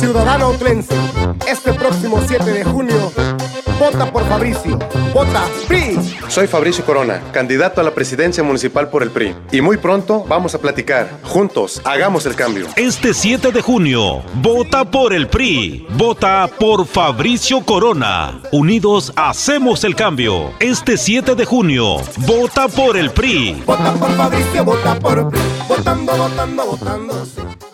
Ciudadano autlense, este próximo 7 de junio, vota por Fabricio, vota PRI. Soy Fabricio Corona, candidato a la presidencia municipal por el PRI. Y muy pronto vamos a platicar. Juntos, hagamos el cambio. Este 7 de junio, vota por el PRI. Vota por Fabricio Corona. Unidos hacemos el cambio. Este 7 de junio, vota por el PRI. Vota por Fabricio, vota por PRI. Votando, votando, votando. Sí.